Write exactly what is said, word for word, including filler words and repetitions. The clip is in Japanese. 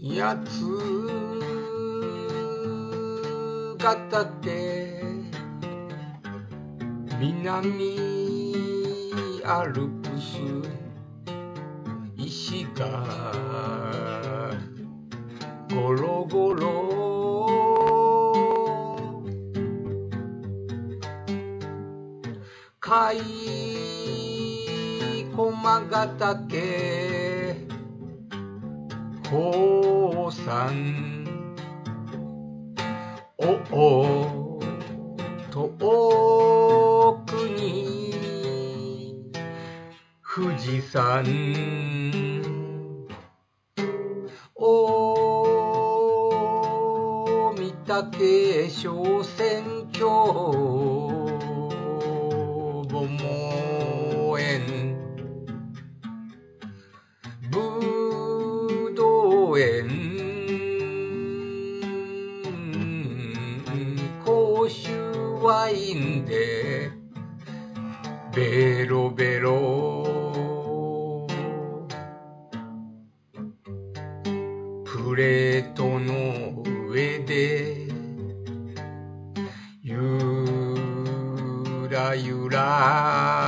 八つヶ岳南アルプス石がゴロゴロ海駒ヶ岳宝山おお遠くに富士山大御岳小仙峡母門園ぶどう園甲州ワインでベロベロプレートの上でゆらゆら